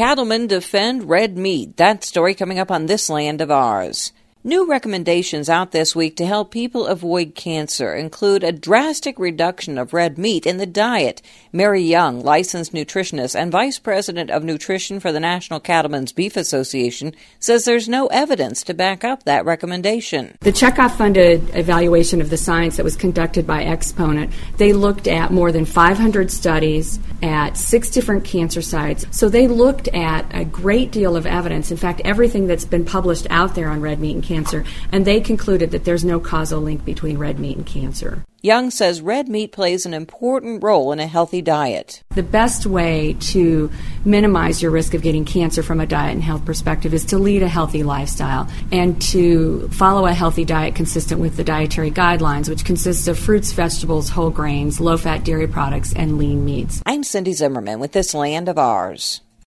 Cattlemen defend red meat. That story coming up on This Land of Ours. New recommendations out this week to help people avoid cancer include a drastic reduction of red meat in the diet. Mary Young, licensed nutritionist and vice president of nutrition for the National Cattlemen's Beef Association, says there's no evidence to back up that recommendation. The Checkoff-funded evaluation of the science that was conducted by Exponent, they looked at more than 500 studies at 6 different cancer sites. So they looked at a great deal of evidence, in fact, everything that's been published out there on red meat and cancer, and they concluded that there's no causal link between red meat and cancer. Young says red meat plays an important role in a healthy diet. The best way to minimize your risk of getting cancer from a diet and health perspective is to lead a healthy lifestyle and to follow a healthy diet consistent with the dietary guidelines, which consists of fruits, vegetables, whole grains, low-fat dairy products, and lean meats. I'm Cindy Zimmerman with This Land of Ours.